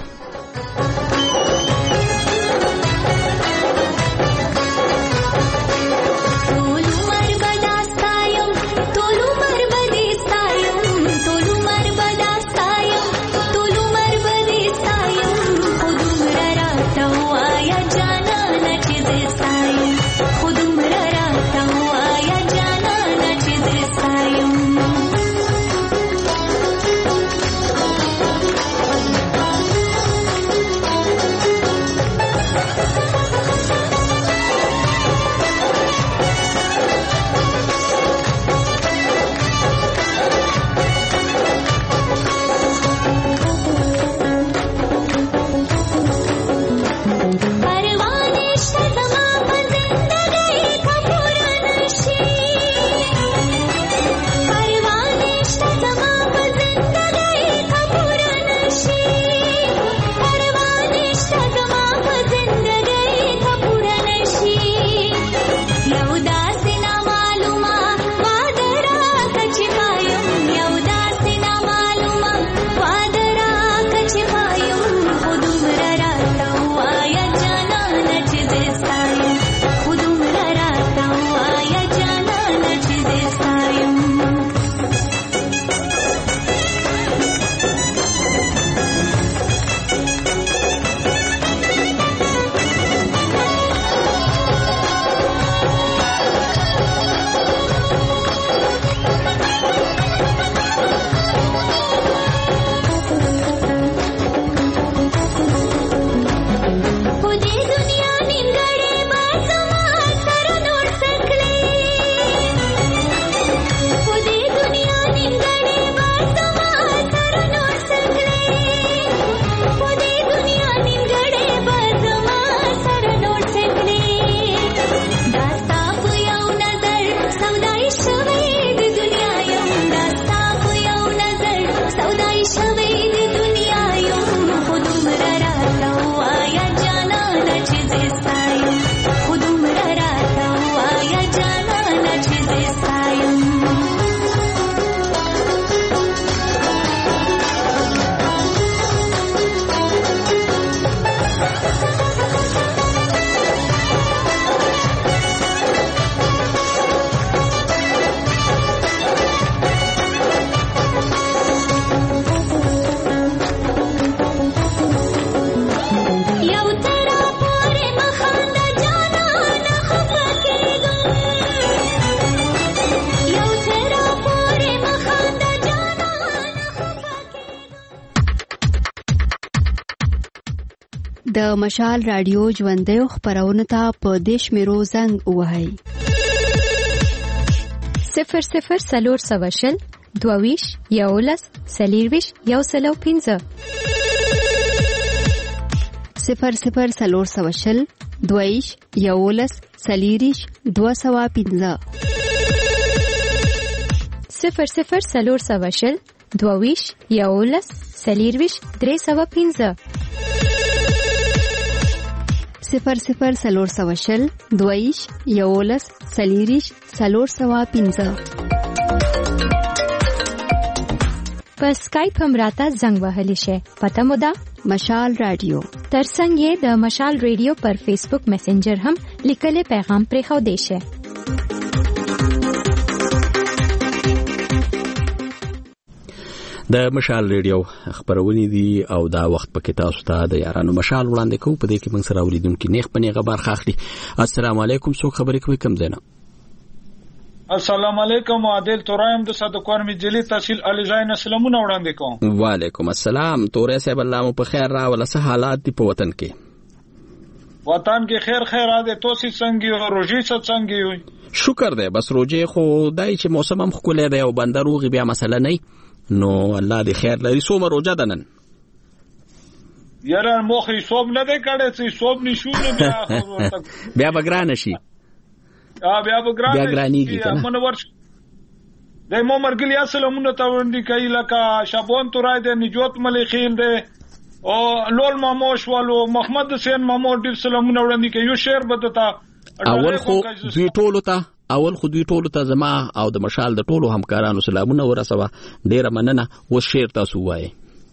د مشال رادیو ژوندۍ خبرونه ته په دیش میرو زنګ وهاي 00 22 یولس سلیرویش یو سلو 15 00 سلور سوشل 22 11 40 215 00 سلور سواشل 22 11 40 315 00 سلور سواشل 22 11 40 315 په اسکایپ هم راته زنګ وهلی شي. پته مو ده مشال رادیو. ترڅنګ یې د مشال رادیو پر فیسبوک میسنجر هم لیکلي پیغام پرې خو دی شي. د مشال رادیو خبرونه دي او دا وخت پکې تاسو ته د یارانو مشال وړاندې کوو. په دې کې موږ سره اوریدونکو نیغ پنیغه برخه اخلي. السلام علیکم. څوک خبرې کوي؟ کوم ځای نه؟ السلام علیکم. عادل تورایم د صدقور مجلې تحصیل علی جاین سلامونه وړاندې کوم. وعلیکم السلام. تورې صاحب الله مو په خیر راوله. څه حالات دي په وطن کې؟ وطن کې خیر راځي. توسي څنګه یو؟ روزي څنګه یو؟ شکر دی. بس روزي خو دای چې موسم هم خولې دی او بندروغي بیا مسله نه. نو الله دې خیر لري. سوم روزه ده نن؟ یاره موخي صوب نه دی کړی چې صوب نشو نه بیا بګران شي. بیا بګرانیږي کنه. منور د مو مرګلی اسلامونه ته وندي کوي لکه شابون تورای د نجوت ملخین دی او لول ماموش والو محمد حسین مامو ډیر سلامونه وړاندې کوي. یو شعر بدتا اول خو دوی ټولو ته زما او د مشال د ټولو همکارانو سلامونه ورسوه. ډیره مننه. و شعر تاسو وایي.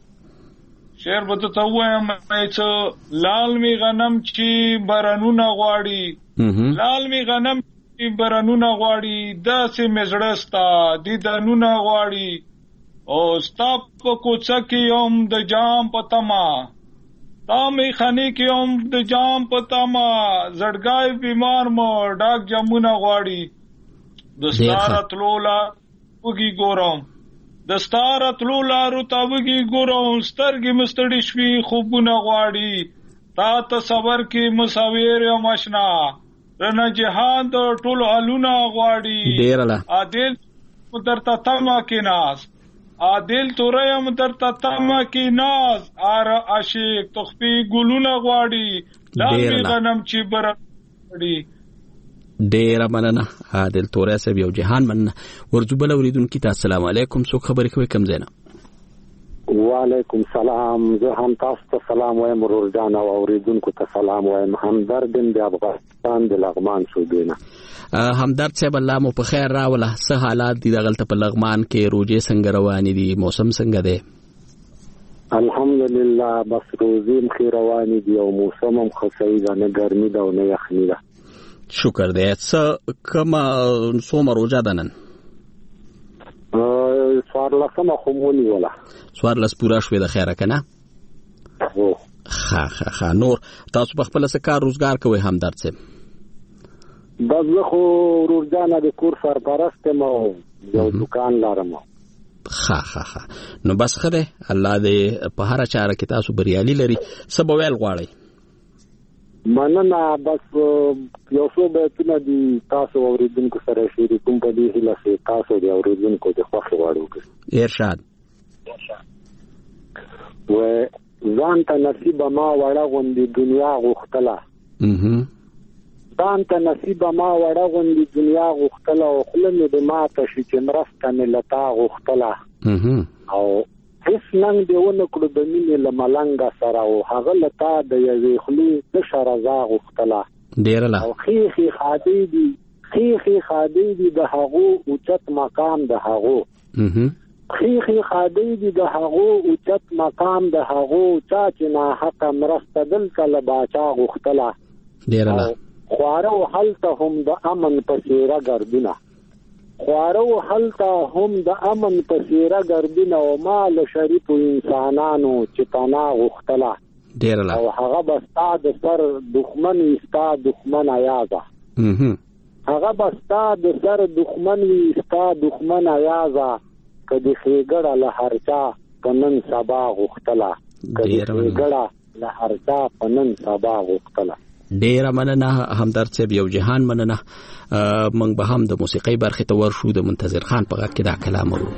شعر بدتا وایم چې لال می غنم چې برانونه غواړي، لال می غنم برانونه غواړي، داسې مزړستا دي دانونه غواړي او ستا په کوڅه کې هم د جام پتما تا می خاني کې هم د جام پتما زړګای بیمار مو ډاک جمونه غواړي دستارت لولا وګي ګورم دستارت لولا رتاوګي ګورم سترګې مستړي شوي خوبونه غواړي تا تصور کې مساویر او مشنا رنا جهان د ټولو حالونه غواړي. عادل درته تما کې ناز، عادل توریم درته تما کې ناز، ار عاشق تخفي ګلونه غواړي لامي غنم چې برړي. ډیر مننه عادل توریا صاحب یو جهان مننه. ورجوبل اوریدونکو ته السلام علیکم. څوک خبرې کوي؟ کوم ځای نه؟ وعلیکم سلام. زه هم تاسو ته سلام وایم مرور جان او اوریدونکو ته سلام وایم. همدرد د افغانستان د لغمان صوبې نه. همدرد صاحب الله مو په خیر راوله. څه حالات دي دغلته په لغمان کې؟ روزې څنګه روانې دي؟ موسم څنګه دی؟ الحمدلله بس روزې مخې روانې دي او موسم هم ښه صحیح ده، نه ګرمي ده او نه یخني ده. شکر دی. څه کومه څومره روزه ده نن؟ 14 خو مونی ولا 14 پورا شوې د خیره کنه. ها نور تاسو په خپل څه کار روزګار کوئ همدرد صاحب؟ بس زه خو روزانه د کور سرپرست یم او یو دکان لرم. ها نو بس خده الله دې په هر چاره کې تاسو بریالي لري. څه به ویل غواړئ؟ مننه. بس یو څو بیتونه دي تاسو اوریدونکو سره شریکوم په دې هیله چې تاسو د اوریدونکو د خوښې وړ وکړئ. ارشاد. و ځان ته نصیب ما وړه غوندې دنیا غوښتله، ځان ته نصیب ما وړه غوندې دنیا غوښتله او خوله مې د ماته شي چې مرسته مې له تا غوښتله او هیڅ ننګ دې ونه کړو د مینې له ملنګه سره او هغه له تا د یوې خولې تشه رضا غوښتله. او خیخي خادی دي د هغو اوچت مقام د هغو، خیخي خادی دي د هغو اوچت مقام د هغو چا چې ناحقه مرسته دلته له باچا غوښتله. خواره و هلته هم د امن په څېره ګردونه، خواره و هلته هم د امن په څېره ګردونه او ما له شریفو انسانانو چې پناه غوښتله او هغه به ستا د سر دښمن وي ستا دښمن ایازه، هغه به ستا د سر دښمن وي ستا دښمن ایازه که د ښېګړه له هر چا په نن سبا غوښتله، که د ښېګړه له هر چا په نن سبا غوښتله. ډیره مننه همدرد صاحب یو جهان مننه. موږ به هم د موسیقۍ برخې ته ورشو. د منتظر خان په غږ کې دا کلام ورو.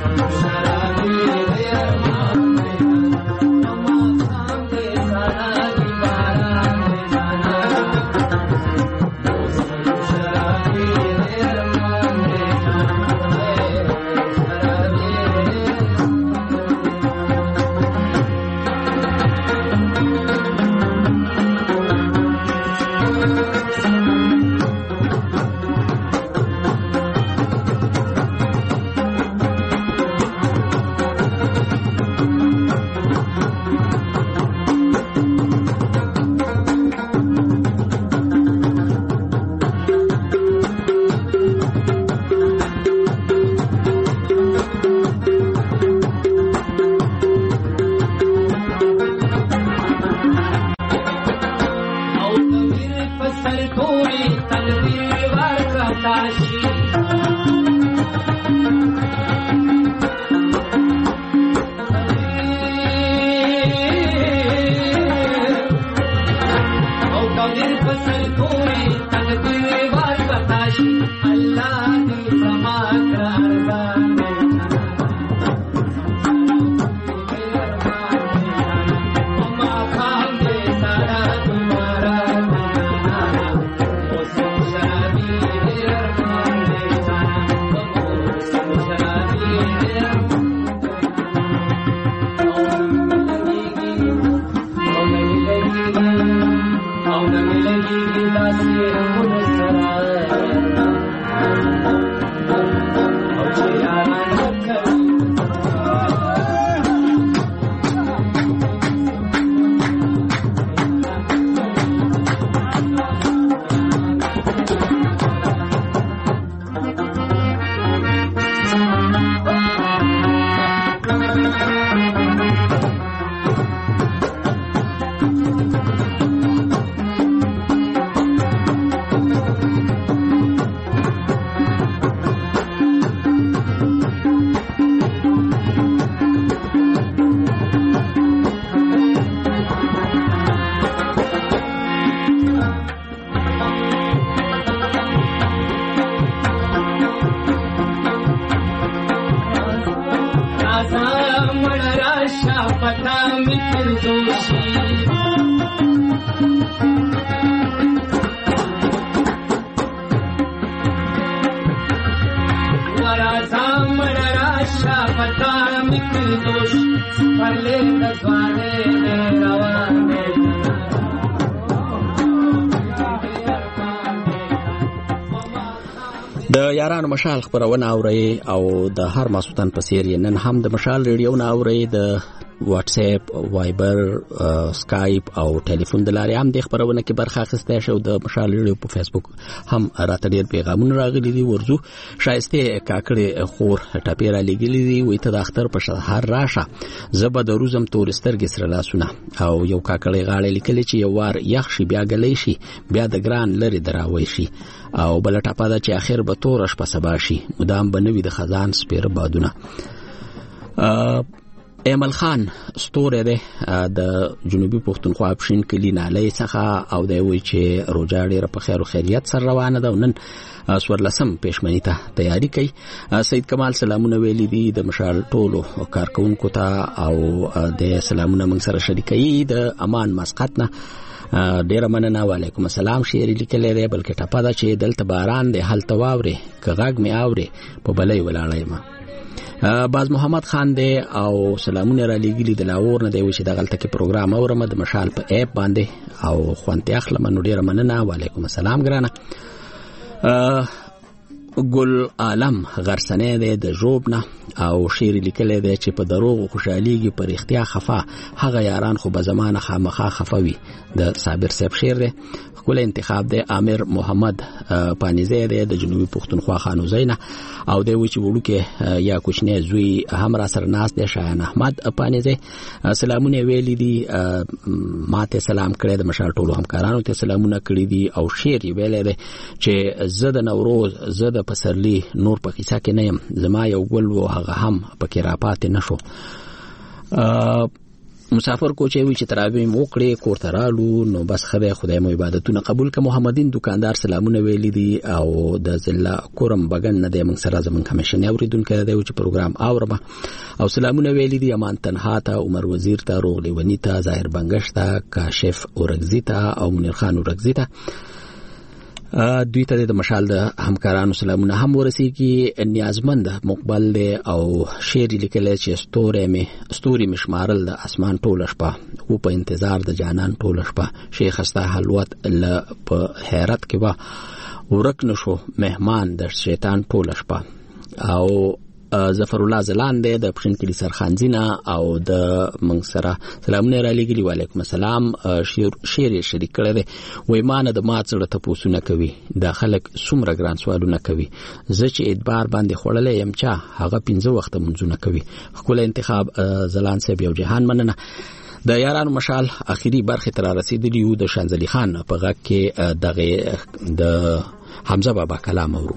د یارانو مشال خبرونه اوري او د هر ماسوتن په سیر نن هم د مشال ریډیو نه اوري د واتس اپ وایبر سکایپ او ټلیفون د لارې هم د خبرونه کې برخه اخیسته شو د مشال ریډیو په فیسبوک هم راته ډیر پیغامونه راغلي دي ورزو شایسته کاکړې خور ټاپیرا لګلې دي وې ته د اختر په شهر راشه زبر د روزم تورستر ګسر لاسونه او یو کاکړې غاړې لیکلې چې یو وار یخ شي بیا غلې شي بیا د ګران لري دراوي شي او بل ټاپا دا چې اخر به تورش په سبا شي مدام بنوي د خزان سپیر بادونه ایمل خان ستوره ده د جنوبي پښتونخوا اپشن کلی نالۍ څخه او دی وی چې روزا ډیره په خیر او خیریت سره روانه ده نن سورلسم پېشمنی ته تیاری کوي سید کمال سلامونه ویلي دي د مشال ټولو کارکونکو ته او د سلامونه موږ سره شریکي د امان مسقط نه ډیره مننه وعلیکم السلام شعر لیکلی دی بلکې ټپه ده چې دلته باران دی هلته واوري که غږ مې اوري په بلۍ ولاړی ما باز محمد خان دی او سلامونه را لګیلي د لاور نه دی چې د غلطه کې پروګرام اورم د مشال په اپ باندې او خوانته اخلم نو ډیره مننه وعلیکم السلام ګرانه ګل عالم غرسنه دی د جوبنه او شعر لیکلی دی چې په دروغ خوشحاليږي پر اختیار خفا هغه یاران خو به زمانه خامخا خفوي د صابر صاحب شعر دی کول انتخاب دی عامر محمد پانیزه دی د جنوبي پښتونخوا خانو زینه او دی چې وړوکه یا کوچنی زوی هم را سره ناس دی شایان احمد پانیزه سلامونه ویلي دي ماته سلام کړی د مشال ټولو همکارانو ته سلامونه کړی دي او شعر ویلي دی چې زه د نوروز زه د پسرلی نور په کیسه کې نه يم زما یو ګل و هغه هم پکې را پاتې نشو مسافر کوچې وی چې تراوی موکړې کوړه رالو نو بس خدای مو عبادتونه قبول ک. محمدین دکاندار سلامونه ویلي دي او د ضلع کورم بغن نه د موږ سره زمون کمیشن اوریدونکو دی چې پروګرام اورم او سلامونه ویلي دي امان تنها ته، عمر وزیر ته، روغلی ونی ته، ظاهر بنگش ته، کاشف اورګزی ته او منیر خان اورګزی ته. دوی ته د مشال د همکارانو سلامونه هم ورسیږي. نیازمند مقبل دی او شعر لیکلی چې ستوري مشمارل د اسمان ټوله شپه او په انتظار د جانان ټوله شپه، شیخ استا حلوت په حیرت کې به ورک نشو مهمان د شیطان ټوله شپه. او ظفر الله زلان دی د پښین کلی سرخانزینا او د منګ سره سلامونه را لګلی. وعلیکم السلام. شعر شریک کړی دی. وای مان د ما څړه ته پوسونه کوي، د خلک څومره ګران سوالونه کوي، زه چې ادبار باندې خړلې يم چا هغه 15 وخت منځونه کوي. خپل انتخاب زلان صاحب یو جهان مننه. د یارانو مشال اخیری برخه تر رسیدلی یو د شانزلی خان په غږ کې د حمزه بابا کلام اورو.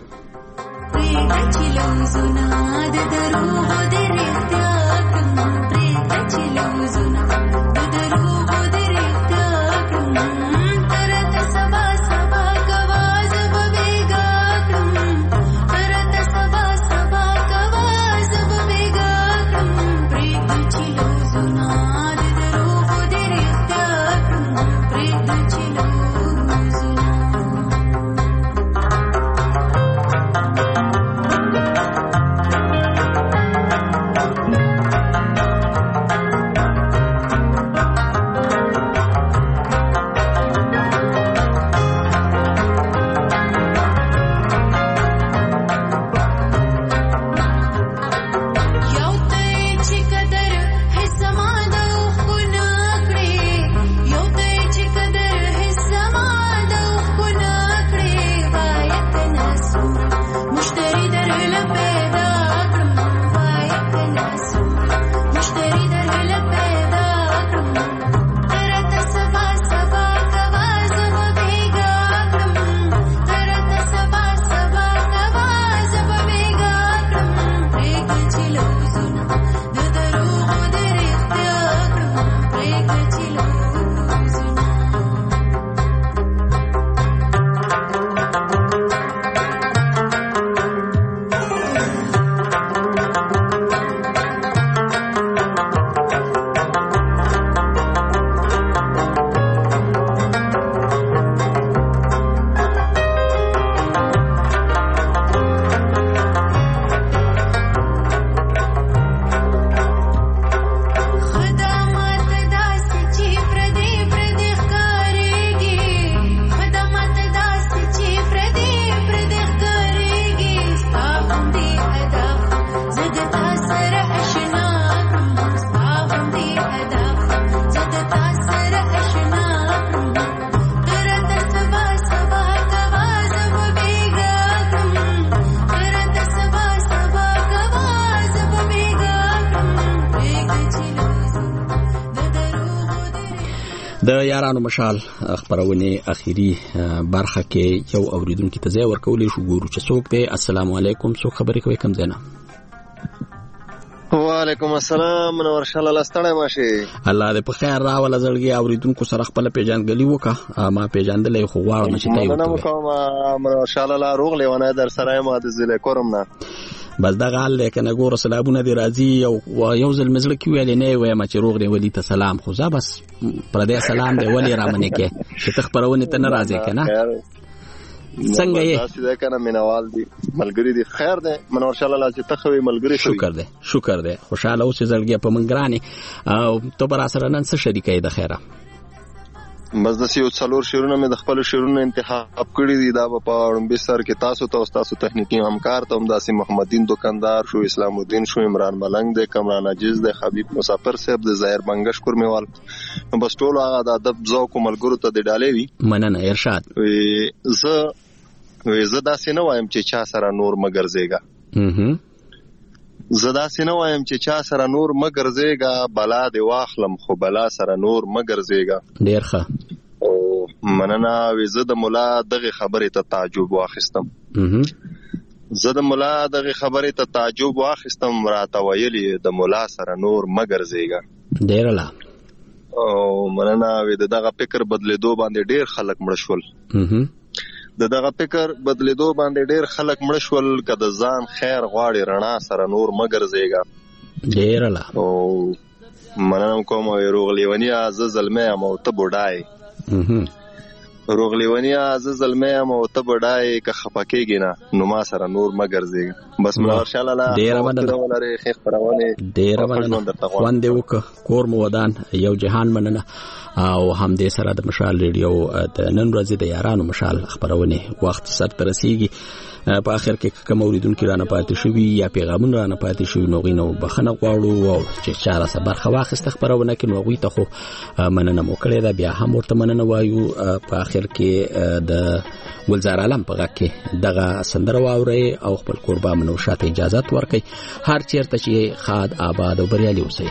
د یارانو مشال خبرونه اخیری برخه کې یو اوریدونکو ته ځای ورکولې شو. ګورو چې څوک دی. السلام علیکم. څوک خبرې کوي؟ کم زینا. وعلیکم السلام. منور شاله لاستړی ماشي. الله دې په خیر راول. زړګي اوریدونکو سره خپل پیژندګلي وکړه. ما پیژندلې خو غواړم چې تاسو مننه کوم. منور شاله لا روغ لیونه در سره ما د زله کوم نه بس دا غال کنه ګور سلامونه دی راځي او یو ځل مزل کې ویل نه وای ما چې روغ دی ولی ته سلام خو ځه بس پر دې سلام دی ولی را منې کې چې تخبرونه ته ناراضه کنه څنګه یې تاسو دا کنه مینوال دي ملګری دي خیر ده منور شاله لا چې تخوي ملګری شکر ده خوشاله اوسې زړګي په منګراني او تو بر سره نن څه شریکې ده خیره بس د سیو څلور شیرونه مې د خپل شیرونو انتخاب کړی دي. دا په اړوند سر کې تاسو تخنیکی همکار ته هم داسې محمدین دکاندار شو، اسلام الدین شو، عمران ملنګ د کمران عجیز د حبیب مسافر صاحب د ظاهر بنگش کورمیوال بس ټول هغه د ادب ذوق ملګرو ته د ډالې وی مننه ارشاد. زه داسې نه وایم چې چا سره نور مګرځيګا زه داسې نه وایم چې چا سره نور مګرځيګا بلا دی واخلم خو بلا سره نور مګرځيګا. ډیر ښه. او مننه. زه د مولا دغه خبره ته تعجب واخستم. راته ویلي د مولا سره نور مګرځيګا. ډیر لا او مننه د دغه فکر بدلیدو باندې ډیر خلک مړ شول د دغه فکر بدلیدو باندې ډیر خلک مړ شول که د ځان خیر غواړي رڼا سره نور مګر زیږه ډیر لا او مننه کوم روغ لیونیا ز زلمه ام او ته بډای روغ لیونیا ز زلمه ام او ته بډای که خپکیږي نه نو ما سره نور مګر زیږه بس ملا ورشاله الله ډیر مننه خیر خبرونه ډیر مننه خوند وک کور مو ودان یو جهان مننه او هم دې سره د مشال ریډیو د نن ورځې د یارانو مشال خبرونه وخت سره ترسيږي په اخر کې کوم اوریدونکو رانه پاتې شوی یا پیغامونه رانه پاتې شوی نو غینو بخنه غواړو او چې چاره صبر خواخست خبرونه کې نو غوي ته خو مننه مو کړی دا بیا هم ورته مننه وایو په اخر کې د ګلزار عالم په غږ کې دغه سندره واوري او خپل قربا منو شاته اجازه ورکړي هر چیرته چې خاد آباد او بریالي اوسئ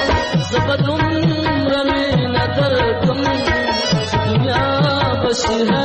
زبدم رمي ندركم دنيا بشيها